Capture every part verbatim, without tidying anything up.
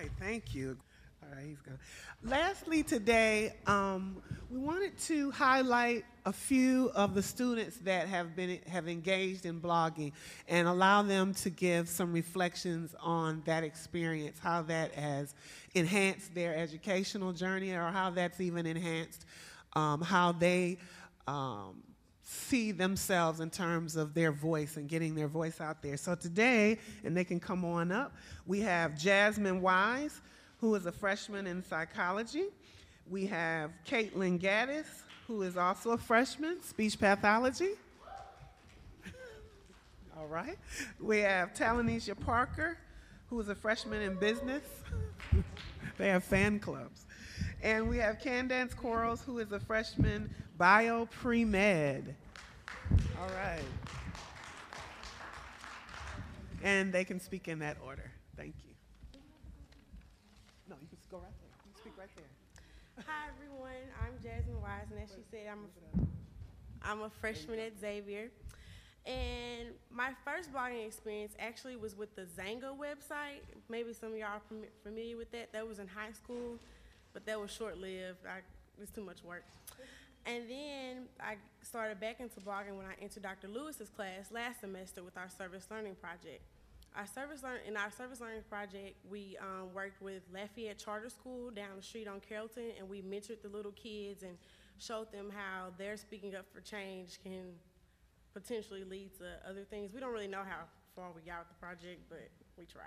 right, thank you. All right, he's gone. Lastly, today, um, we wanted to highlight a few of the students that have been have engaged in blogging and allow them to give some reflections on that experience, how that has enhanced their educational journey, or how that's even enhanced um, how they um, see themselves in terms of their voice and getting their voice out there. So today, and they can come on up, we have Jasmine Wise, who is a freshman in psychology. We have Caitlin Gaddis, who is also a freshman, speech pathology. All right. We have Talanisha Parker, who is a freshman in business. They have fan clubs. And we have Candace Quarles, who is a freshman bio pre-med. All right. And they can speak in that order. Thank you. No, you can go right there. You can speak right there. Hi, everyone. I'm Jasmine Wise, and as she said, I'm a, I'm a freshman at Xavier. And my first blogging experience actually was with the Xanga website. Maybe some of y'all are familiar with that. That was in high school, but that was short-lived. I, it was too much work. And then I started back into blogging when I entered Doctor Lewis's class last semester with our service learning project. Our service learn in our service learning project, we um, worked with Lafayette Charter School down the street on Carrollton, and we mentored the little kids and showed them how their speaking up for change can potentially lead to other things. We don't really know how far we got with the project, but we try.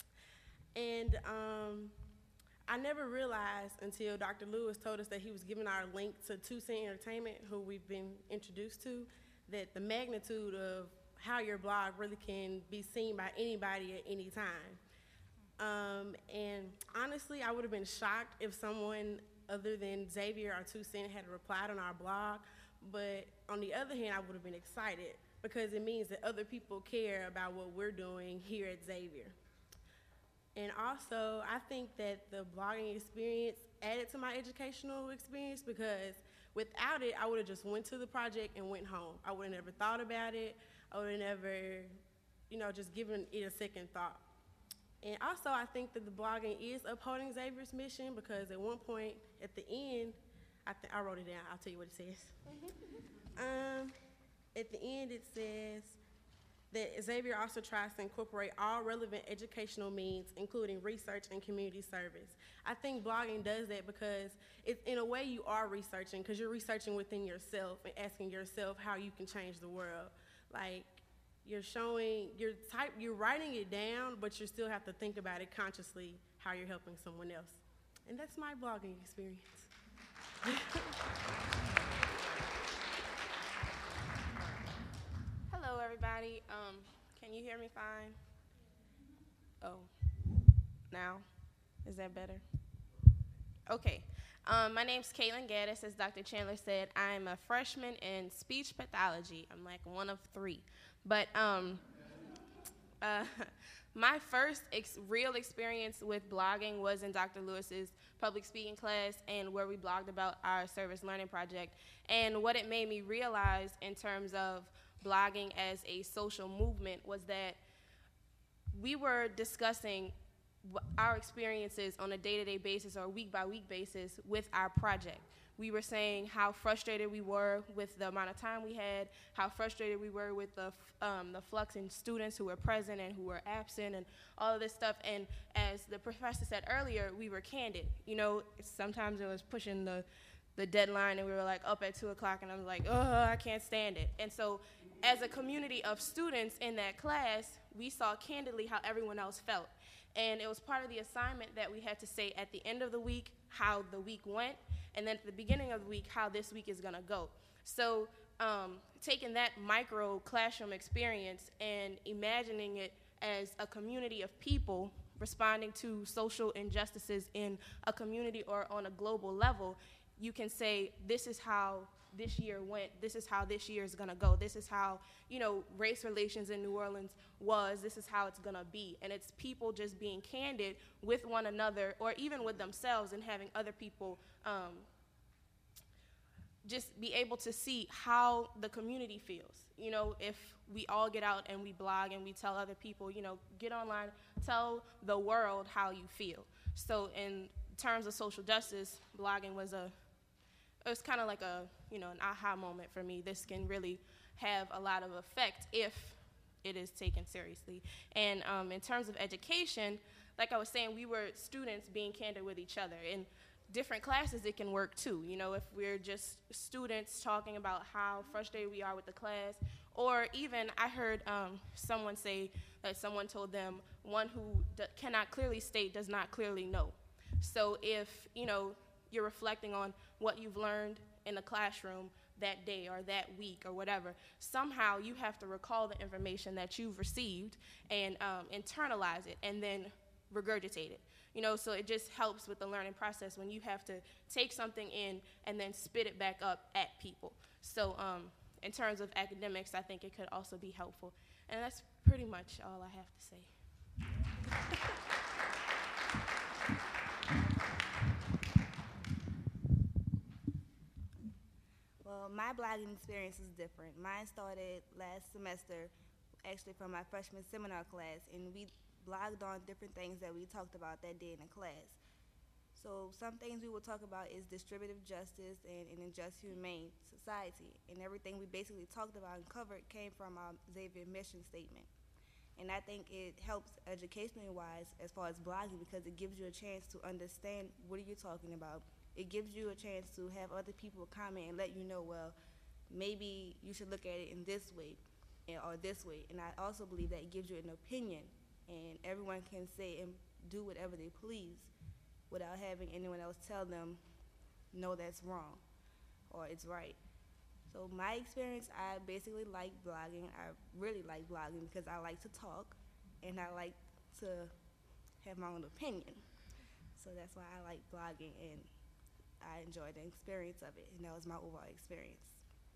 And um, I never realized until Doctor Lewis told us that he was giving our link to Two Cent Entertainment, who we've been introduced to, that the magnitude of how your blog really can be seen by anybody at any time. Um, and honestly, I would have been shocked if someone other than Xavier or Two Cent had replied on our blog, but on the other hand, I would have been excited because it means that other people care about what we're doing here at Xavier. And also, I think that the blogging experience added to my educational experience because without it, I would have just went to the project and went home. I would have never thought about it. I would have never, you know, just given it a second thought. And also, I think that the blogging is upholding Xavier's mission because at one point, at the end, I, th I wrote it down. I'll tell you what it says. um, at the end, it says that Xavier also tries to incorporate all relevant educational means, including research and community service. I think blogging does that because it, in a way you are researching because you're researching within yourself and asking yourself how you can change the world. Like you're showing, you're type, you're writing it down, but you still have to think about it consciously how you're helping someone else. And that's my blogging experience. Hello, everybody. Um, can you hear me fine? Oh, now? Is that better? Okay. Um, my name's Caitlin Gaddis. As Doctor Chandler said, I'm a freshman in speech pathology. I'm like one of three. But um, uh, my first ex real experience with blogging was in Doctor Lewis's public speaking class and where we blogged about our service learning project. And what it made me realize in terms of blogging as a social movement was that we were discussing our experiences on a day-to-day basis or week-by-week basis with our project. We were saying how frustrated we were with the amount of time we had, how frustrated we were with the, um, the flux in students who were present and who were absent and all of this stuff. And as the professor said earlier, we were candid. You know, sometimes it was pushing the, the deadline and we were like up at two o'clock and I was like, oh, I can't stand it. And so as a community of students in that class, we saw candidly how everyone else felt. And it was part of the assignment that we had to say at the end of the week how the week went, and then at the beginning of the week how this week is going to go. So um, taking that micro classroom experience and imagining it as a community of people responding to social injustices in a community or on a global level, you can say this is how this year went, this is how this year is gonna go, this is how, you know, race relations in New Orleans was, this is how it's gonna be. And it's people just being candid with one another or even with themselves and having other people um, just be able to see how the community feels. You know, if we all get out and we blog and we tell other people, you know, get online, tell the world how you feel. So in terms of social justice, blogging was a, it was kind of like a, you know, an aha moment for me. This can really have a lot of effect if it is taken seriously. And um, in terms of education, like I was saying, we were students being candid with each other. In different classes, it can work too. You know, if we're just students talking about how frustrated we are with the class, or even I heard um, someone say that someone told them, one who d- cannot clearly state does not clearly know. So if, you know, you're reflecting on what you've learned in the classroom that day or that week or whatever, somehow you have to recall the information that you've received and um, internalize it and then regurgitate it. You know, so it just helps with the learning process when you have to take something in and then spit it back up at people. So um, in terms of academics, I think it could also be helpful. And that's pretty much all I have to say. Well, my blogging experience is different. Mine started last semester, actually from my freshman seminar class, and we blogged on different things that we talked about that day in the class. So some things we will talk about is distributive justice and an unjust humane society, and everything we basically talked about and covered came from our Xavier mission statement. And I think it helps educationally wise as far as blogging because it gives you a chance to understand what are you talking about. It gives you a chance to have other people comment and let you know, well, maybe you should look at it in this way or this way. And I also believe that it gives you an opinion, and everyone can say and do whatever they please without having anyone else tell them, no, that's wrong or it's right. So my experience, I basically like blogging. I really like blogging because I like to talk and I like to have my own opinion. So that's why I like blogging, and I enjoy the experience of it, and that was my overall experience.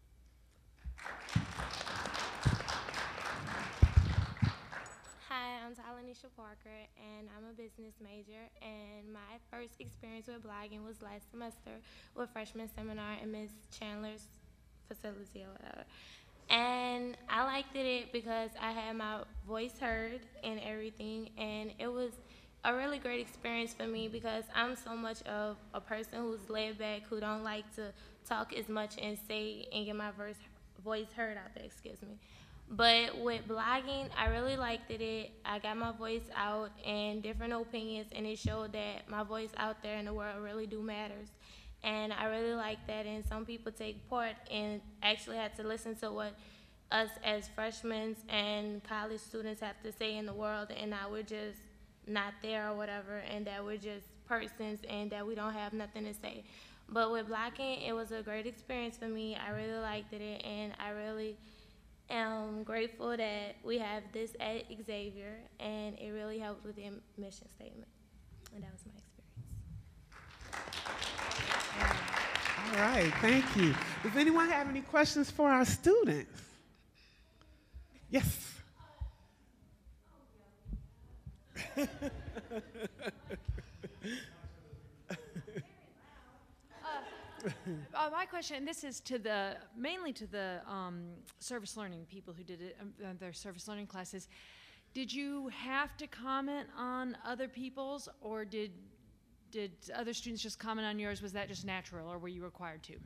Hi, I'm Talanisha Parker, and I'm a business major, and my first experience with blogging was last semester with freshman seminar in Miz Chandler's facility or whatever. And I liked it because I had my voice heard and everything, and it was a really great experience for me because I'm so much of a person who's laid back, who don't like to talk as much and say and get my verse, voice heard out there, excuse me. But with blogging, I really liked it. I got my voice out and different opinions, and it showed that my voice out there in the world really do matters. And I really like that, and some people take part and actually had to listen to what us as freshmen and college students have to say in the world, and now we're just not there or whatever, and that we're just persons and that we don't have nothing to say. But with blogging, it was a great experience for me. I really liked it, and I really am grateful that we have this at Xavier, and it really helped with the mission statement. And that was my experience. All right, thank you. Does anyone have any questions for our students? Yes. Uh, my question, and this is to the mainly to the um, service learning people who did it, um, uh, their service learning classes. Did you have to comment on other people's, or did did other students just comment on yours? Was that just natural, or were you required to?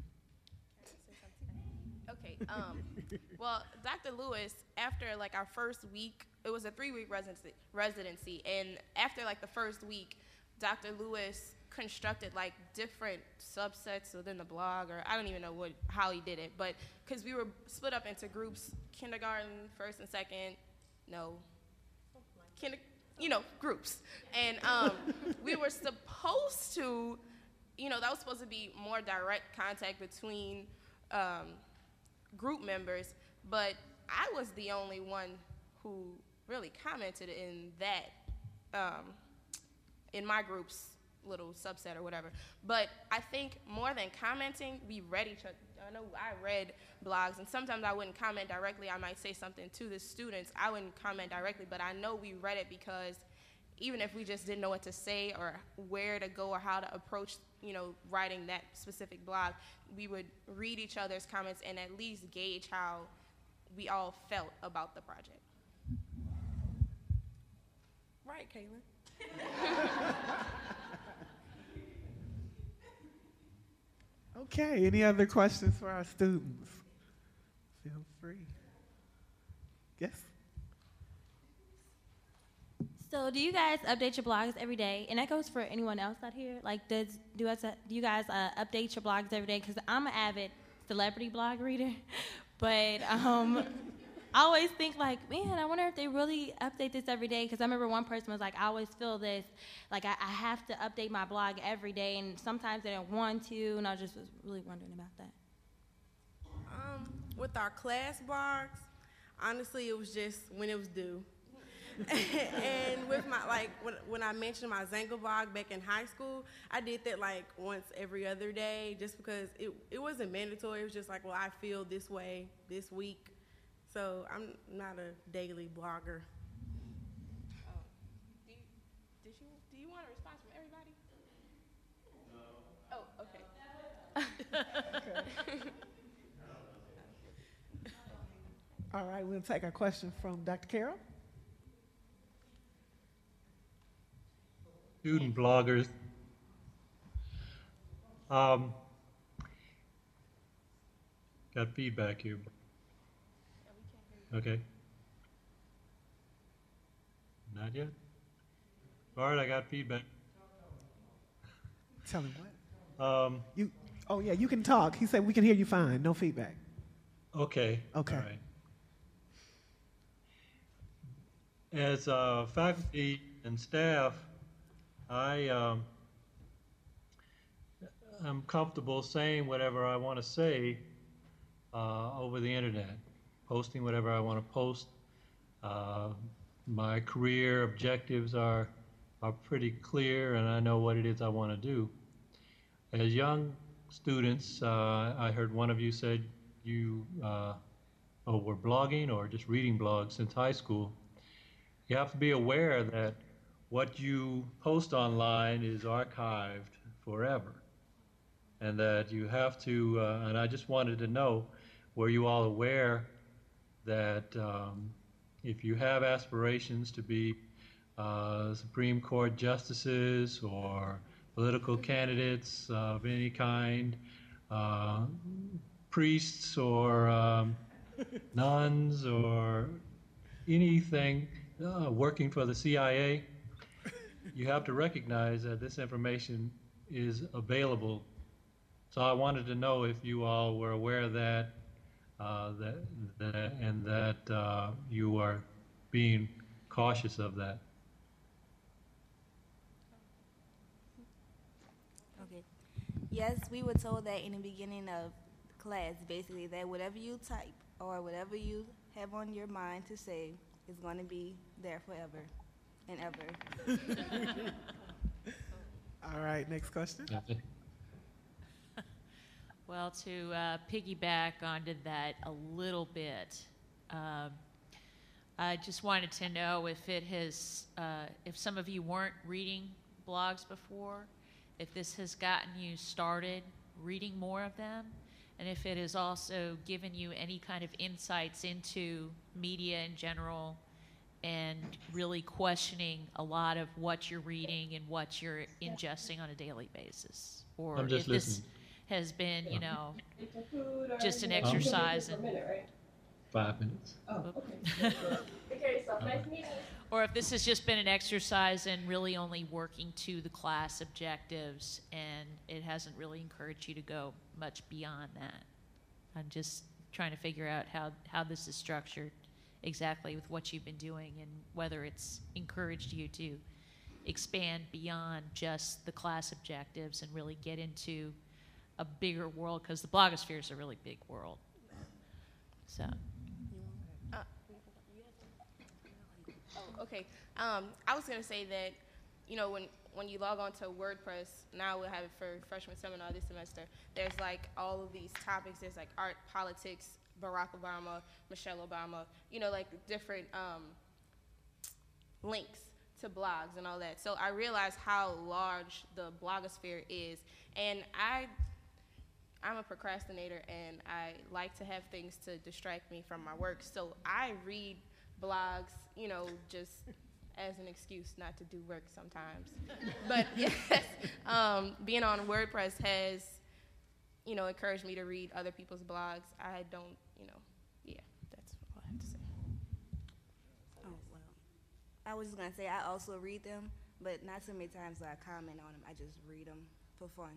Okay. Um, well, Doctor Lewis, after like our first week, it was a three-week residency, residency, and after like the first week, Doctor Lewis constructed like different subsets within the blog, or I don't even know what how he did it, but because we were split up into groups, kindergarten, first and second, no, kinder, you know, groups, and um, we were supposed to, you know, that was supposed to be more direct contact between um, group members, but I was the only one who really commented in that, um, in my group's little subset or whatever. But I think more than commenting, we read each other. I know I read blogs, and sometimes I wouldn't comment directly. I might say something to the students. I wouldn't comment directly, but I know we read it because even if we just didn't know what to say or where to go or how to approach, you know, writing that specific blog, we would read each other's comments and at least gauge how we all felt about the project. Right, Kaylin? Okay, any other questions for our students? Feel free. Yes? So, do you guys update your blogs every day? And that goes for anyone else out here. Like, does do us do you guys uh, update your blogs every day? Because I'm an avid celebrity blog reader, but um, I always think like, man, I wonder if they really update this every day. Because I remember one person was like, I always feel this, like I, I have to update my blog every day, and sometimes they don't want to, and I just was really wondering about that. Um, with our class blogs, honestly, it was just when it was due. And with my, like, when, when I mentioned my Zanga blog back in high school, I did that like once every other day just because it, it wasn't mandatory. It was just like, well, I feel this way this week. So I'm not a daily blogger. Oh, do you, did you, do you want a response from everybody? No. Oh, okay. All right, we'll take a question from Doctor Carroll. Student bloggers. Um, got feedback here. Okay. Not yet? All right, I got feedback. Tell him what? Um, You. Oh yeah, you can talk. He said we can hear you fine. No feedback. okay. Okay. All right. As uh, faculty and staff, I um, I'm comfortable saying whatever I want to say uh, over the internet, posting whatever I want to post. Uh, my career objectives are are pretty clear, and I know what it is I want to do. As young students, uh, I heard one of you said you uh, oh, were blogging or just reading blogs since high school. You have to be aware that what you post online is archived forever, and that you have to, uh, and I just wanted to know, were you all aware that um, if you have aspirations to be uh, Supreme Court justices or political candidates of any kind, uh, priests or um, nuns or anything, uh, working for the C I A, you have to recognize that this information is available. So I wanted to know if you all were aware of that, uh, that, that and that uh, you are being cautious of that. Okay. Yes, we were told that in the beginning of class, basically, that whatever you type or whatever you have on your mind to say is going to be there forever and ever. All right, next question. Well, to uh, piggyback onto that a little bit, um, I just wanted to know if it has, uh, if some of you weren't reading blogs before, if this has gotten you started reading more of them, and if it has also given you any kind of insights into media in general and really questioning a lot of what you're reading and what you're ingesting on a daily basis. Or I'm just if this listening. has been, you know, just an exercise in, Five minutes. or if this has just been an exercise in really only working to the class objectives and it hasn't really encouraged you to go much beyond that. I'm just trying to figure out how, how this is structured exactly with what you've been doing and whether it's encouraged you to expand beyond just the class objectives and really get into a bigger world, because the blogosphere is a really big world. So. Uh, oh, okay. Um, I was going to say that, you know, when, when you log on to WordPress, now we'll have it for freshman seminar this semester, there's like all of these topics. There's like art, politics, Barack Obama, Michelle Obama, you know, like different um, links to blogs and all that. So I realized how large the blogosphere is, and I, I'm a procrastinator, and I like to have things to distract me from my work. So I read blogs, you know, just as an excuse not to do work sometimes. But yes, um, being on WordPress has, you know, encouraged me to read other people's blogs. I don't, you know, yeah, that's all I have to say. Oh, well, I was just going to say I also read them, but not so many times do I comment on them. I just read them for fun.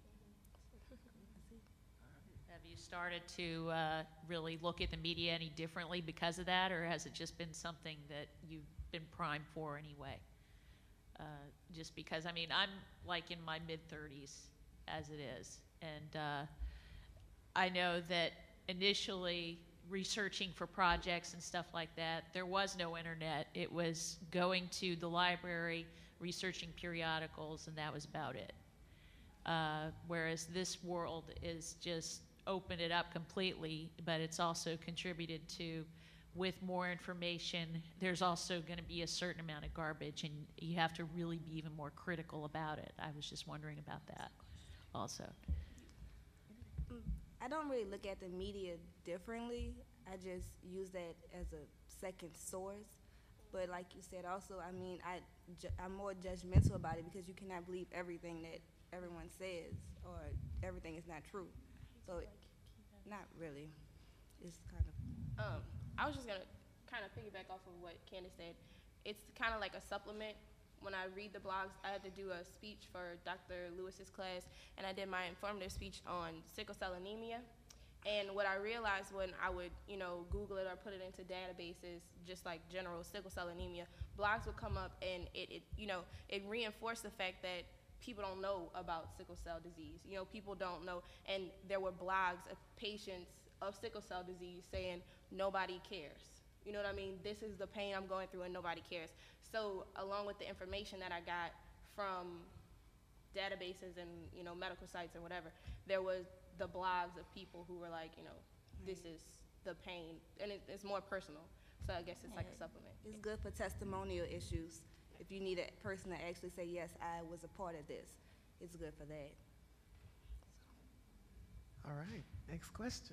Have you started to uh, really look at the media any differently because of that, or has it just been something that you've been primed for anyway? Uh, just because, I mean, I'm like in my mid-thirties as it is, and uh, I know that initially researching for projects and stuff like that, there was no internet. It was going to the library, researching periodicals, and that was about it. Uh, whereas this world is just opened it up completely, but it's also contributed to, with more information, there's also going to be a certain amount of garbage, and you have to really be even more critical about it. I was just wondering about that also. I don't really look at the media differently. I just use that as a second source. But like you said also, I mean, I ju- I'm more judgmental about it because you cannot believe everything that everyone says, or everything is not true. So, not really. It's kind of. Um, I was just going to kind of piggyback off of what Candace said. It's kind of like a supplement. When I read the blogs, I had to do a speech for Doctor Lewis's class, and I did my informative speech on sickle cell anemia. And what I realized when I would, you know, Google it or put it into databases, just like general sickle cell anemia, blogs would come up, and it, it you know, it reinforced the fact that people don't know about sickle cell disease. You know, people don't know. And there were blogs of patients of sickle cell disease saying, nobody cares. You know what I mean? This is the pain I'm going through and nobody cares. So along with the information that I got from databases and, you know, medical sites or whatever, there was the blogs of people who were like, you know, this is the pain. And it, it's more personal. So I guess it's like a supplement. It's good for testimonial issues. If you need a person to actually say, yes, I was a part of this, it's good for that. All right, next question.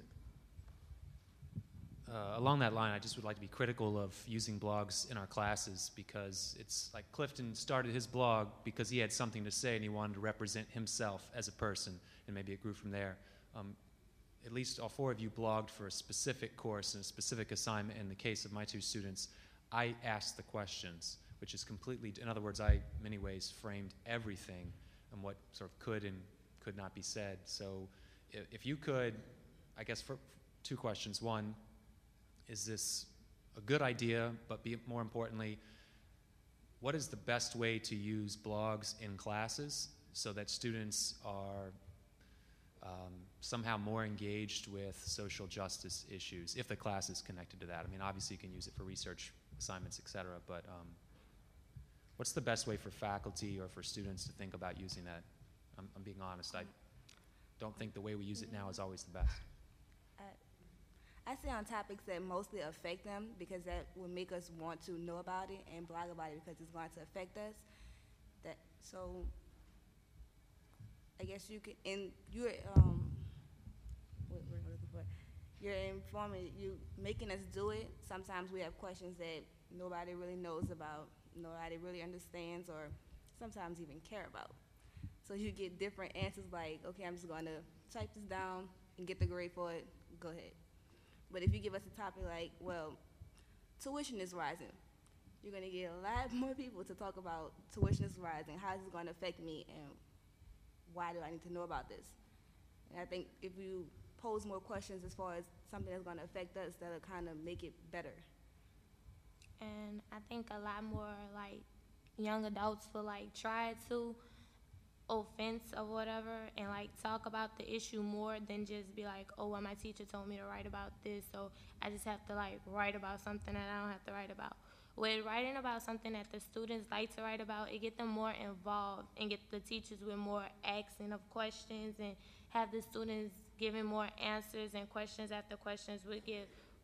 Uh, along that line, I just would like to be critical of using blogs in our classes, because it's like Clifton started his blog because he had something to say and he wanted to represent himself as a person, and maybe it grew from there. Um, at least all four of you blogged for a specific course and a specific assignment. In the case of my two students, I asked the questions, which is completely, in other words, I, in many ways, framed everything and what sort of could and could not be said. So if, if you could, I guess for two questions. One, is this a good idea, but be, more importantly, what is the best way to use blogs in classes so that students are um, somehow more engaged with social justice issues, if the class is connected to that? I mean, obviously you can use it for research assignments, et cetera, but um, what's the best way for faculty or for students to think about using that? I'm, I'm being honest. I don't think the way we use it now is always the best. I say on topics that mostly affect them, because that will make us want to know about it and blog about it because it's going to affect us. That so I guess you can, and you're um what we're looking for. You're informing, you making us do it. Sometimes we have questions that nobody really knows about, nobody really understands, or sometimes even care about. So you get different answers like, okay, I'm just going to type this down and get the grade for it. Go ahead. But if you give us a topic like, well, tuition is rising, you're going to get a lot more people to talk about tuition is rising, how is it going to affect me, and why do I need to know about this? And I think if you pose more questions as far as something that's going to affect us, that'll kind of make it better. And I think a lot more, like, young adults will, like, try to offense or whatever and like talk about the issue more than just be like, oh, well, my teacher told me to write about this, so I just have to like write about something that I don't have to write about. With writing about something that the students like to write about, it get them more involved and get the teachers with more asking of questions and have the students giving more answers and questions after questions would give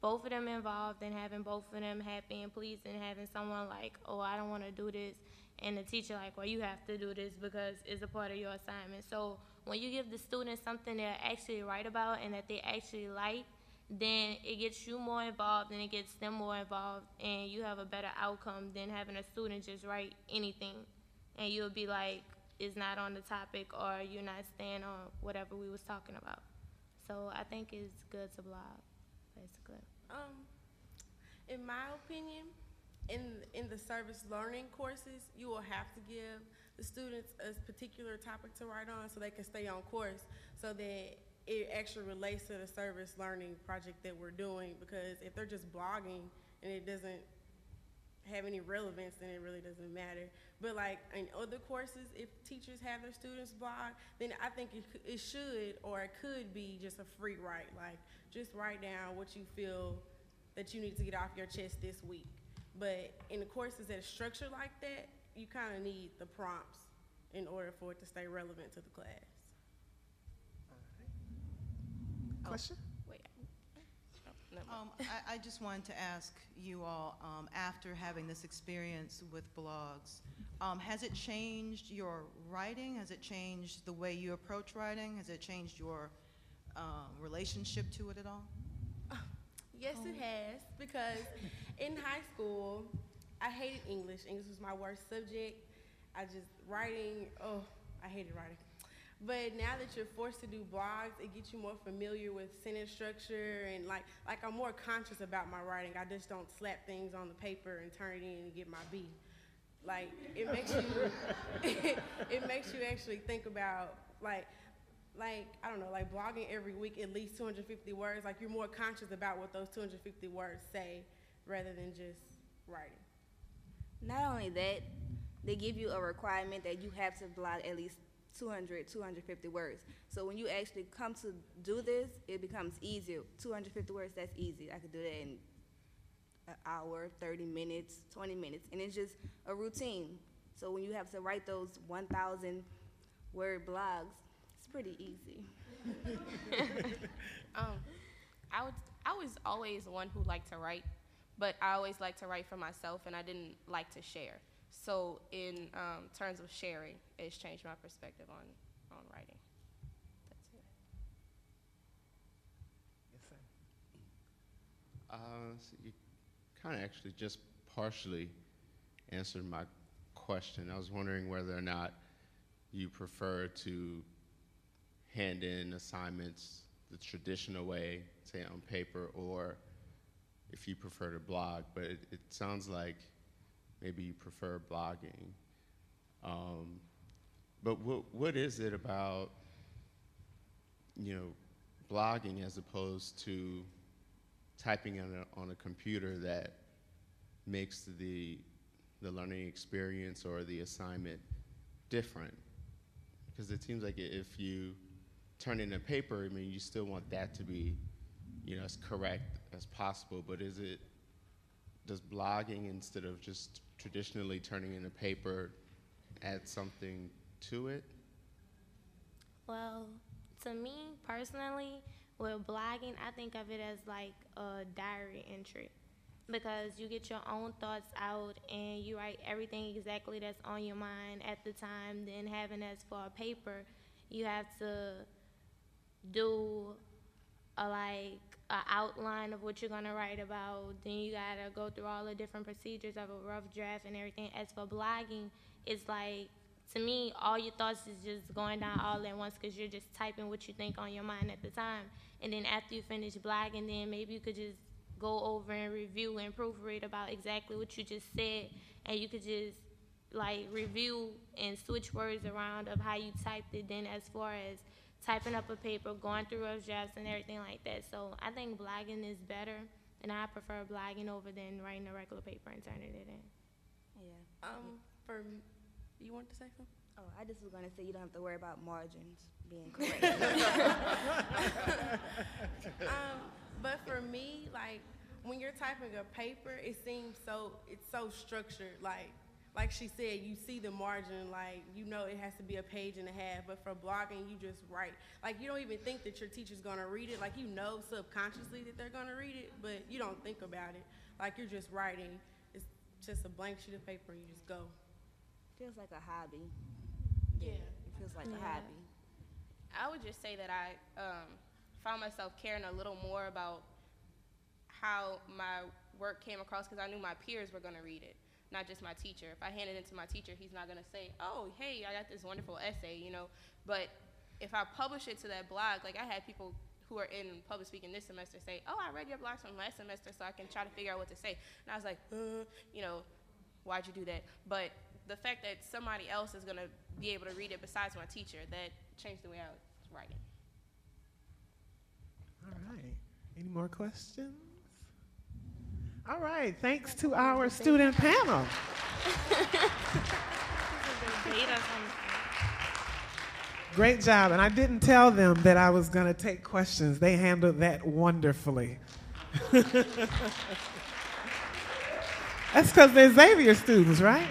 both of them involved and having both of them happy and pleased, and having someone like, oh, I don't want to do this, and the teacher like, well, you have to do this because it's a part of your assignment. So when you give the students something they're actually right about and that they actually like, then it gets you more involved and it gets them more involved, and you have a better outcome than having a student just write anything and you'll be like, it's not on the topic, or you're not staying on whatever we was talking about. So I think it's good to blog, basically. Um, in my opinion, in in the service learning courses, you will have to give the students a particular topic to write on so they can stay on course, so that it actually relates to the service learning project that we're doing. Because if they're just blogging and it doesn't have any relevance, then it really doesn't matter. But like in other courses, if teachers have their students blog, then I think it, it should, or it could be just a free write. Like, just write down what you feel that you need to get off your chest this week. But in the courses that are structured like that, you kind of need the prompts in order for it to stay relevant to the class. Question? Wait. Oh, never mind. Um, I, I just wanted to ask you all, um, after having this experience with blogs, um, has it changed your writing? Has it changed the way you approach writing? Has it changed your um, relationship to it at all? Yes, it has, because in high school, I hated English. English was my worst subject. I just, writing, oh, I hated writing. But now that you're forced to do blogs, it gets you more familiar with sentence structure, and like, like I'm more conscious about my writing. I just don't slap things on the paper and turn it in and get my B. Like, it makes you, it, it makes you actually think about, like, like, I don't know, like blogging every week at least two hundred fifty words. Like, you're more conscious about what those two hundred fifty words say rather than just writing. Not only that, they give you a requirement that you have to blog at least two hundred, two hundred fifty words. So when you actually come to do this, it becomes easier. two hundred fifty words, that's easy. I could do that in an hour, thirty minutes, twenty minutes, and it's just a routine. So when you have to write those one thousand word blogs, it's pretty easy. um, I would, I was always one who liked to write, but I always liked to write for myself, and I didn't like to share. So in um, terms of sharing, it's changed my perspective on, on writing. That's it. Yes, sir. Uh, so you kind of actually just partially answered my question. I was wondering whether or not you prefer to hand in assignments the traditional way, say on paper, or if you prefer to blog. But it, it sounds like maybe you prefer blogging. Um, but what what is it about, you know, blogging as opposed to typing on a, on a computer that makes the the learning experience or the assignment different? Because it seems like if you turn in a paper, I mean, you still want that to be, you know, as correct as possible. But is it, does blogging, instead of just traditionally turning in a paper, add something to it? Well, to me personally, with blogging, I think of it as like a diary entry, because you get your own thoughts out and you write everything exactly that's on your mind at the time. Then having as for a paper, you have to do a, like an outline of what you're gonna write about. Then you gotta go through all the different procedures of a rough draft and everything. As for blogging, it's like, to me, all your thoughts is just going down all at once, because you're just typing what you think on your mind at the time. And then after you finish blogging, then maybe you could just go over and review and proofread about exactly what you just said, and you could just like review and switch words around of how you typed it. Then as far as typing up a paper, going through rough drafts and everything like that. So I think blogging is better, and I prefer blogging over than writing a regular paper and turning it in. Yeah. Um, for, you want to say something? Oh, I just was going to say you don't have to worry about margins being correct. um, but for me, like, when you're typing a paper, it seems so, it's so structured. Like, like she said, you see the margin, like, you know it has to be a page and a half, but for blogging, you just write. Like, you don't even think that your teacher's gonna read it. Like, you know subconsciously that they're gonna read it, but you don't think about it. Like, you're just writing. It's just a blank sheet of paper, and you just go. Feels like a hobby. Yeah. It feels like Yeah. a hobby. I would just say that I um, found myself caring a little more about how my work came across because I knew my peers were going to read it, not just my teacher. If I hand it in to my teacher, he's not going to say, oh, hey, I got this wonderful essay, you know. But if I publish it to that blog, like I had people who are in public speaking this semester say, oh, I read your blogs from last semester so I can try to figure out what to say. And I was like, uh, you know, why'd you do that? But the fact that somebody else is going to be able to read it besides my teacher, that changed the way I was writing. All right. Any more questions? All right. Thanks to our student panel. Great job. And I didn't tell them that I was going to take questions. They handled that wonderfully. That's because they're Xavier students, right?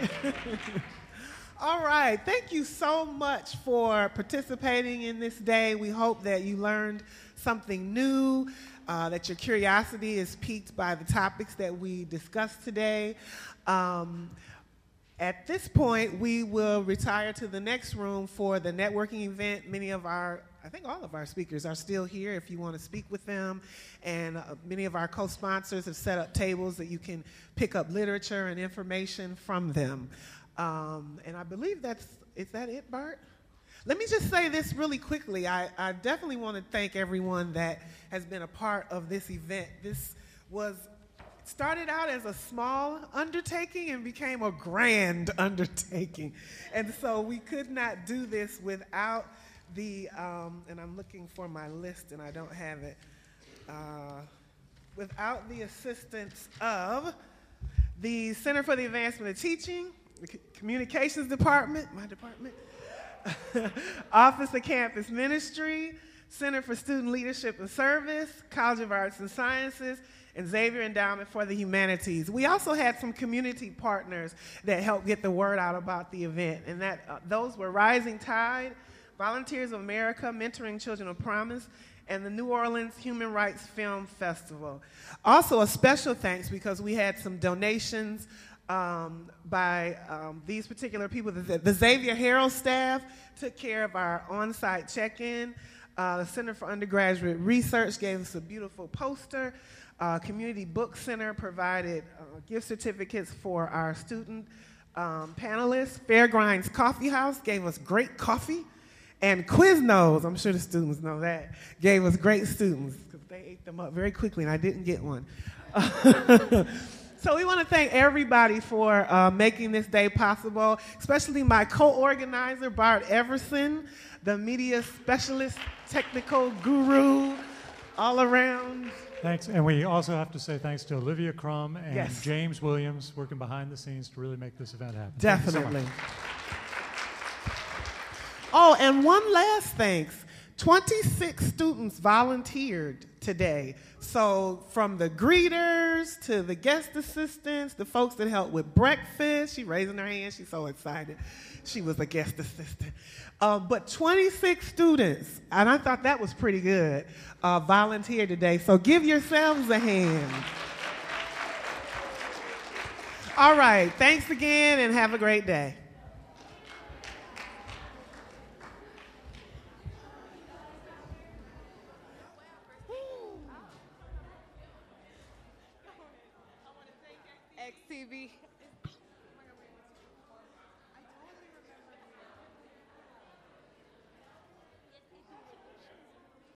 All right. Thank you so much for participating in this day. We hope that you learned something new, uh, that your curiosity is piqued by the topics that we discussed today. Um, at this point, we will retire to the next room for the networking event. Many of our, I think all of our speakers are still here if you want to speak with them. And uh, many of our co-sponsors have set up tables that you can pick up literature and information from them. Um, and I believe that's, is that it, Bart? Let me just say this really quickly. I, I definitely want to thank everyone that has been a part of this event. This was, started out as a small undertaking and became a grand undertaking. And so we could not do this without the, um, and I'm looking for my list and I don't have it, uh, without the assistance of the Center for the Advancement of Teaching, the Communications Department, my department, Office of Campus Ministry, Center for Student Leadership and Service, College of Arts and Sciences, and Xavier Endowment for the Humanities. We also had some community partners that helped get the word out about the event, and that uh, those were Rising Tide, Volunteers of America, Mentoring Children of Promise, and the New Orleans Human Rights Film Festival. Also a special thanks because we had some donations um, by um, these particular people. The, the Xavier Herald staff took care of our on-site check-in. Uh, the Center for Undergraduate Research gave us a beautiful poster. Uh, Community Book Center provided uh, gift certificates for our student um, panelists. Fairgrinds Coffee House gave us great coffee. And Quiznos, I'm sure the students know that, gave us great students because they ate them up very quickly and I didn't get one. So we want to thank everybody for uh, making this day possible, especially my co-organizer, Bart Everson, the media specialist, technical guru, all around. Thanks, and we also have to say thanks to Olivia Crum and Yes. James Williams working behind the scenes to really make this event happen. Definitely. Oh, and one last thanks. twenty-six students volunteered today. So from the greeters to the guest assistants, the folks that helped with breakfast, she raising her hand, she's so excited. She was a guest assistant. Uh, but twenty-six students, and I thought that was pretty good, uh, volunteered today. So give yourselves a hand. All right, thanks again and have a great day. X T V.